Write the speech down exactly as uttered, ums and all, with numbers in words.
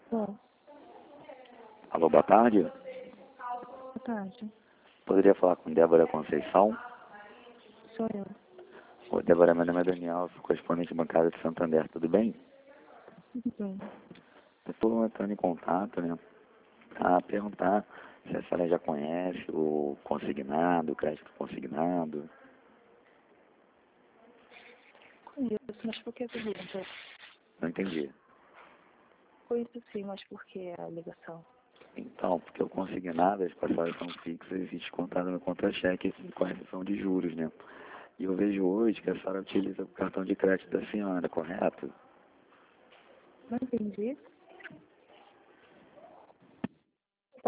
Bom, Alô, boa tarde. boa tarde. Poderia falar com Débora Conceição? Sou eu. Oi, Débora, meu nome é Daniel, sou correspondente bancário de Santander, tudo bem? Tudo bem. Eu estou entrando em contato, né, para perguntar se a senhora já conhece o consignado, o crédito consignado. Conheço, mas por que a pergunta? Não entendi. Conheço sim, mas por que a ligação? Então, porque o consignado, as passagens são fixas e descontado no contra-cheque com correção de juros, né? E eu vejo hoje que a senhora utiliza o cartão de crédito da senhora, correto? Não entendi.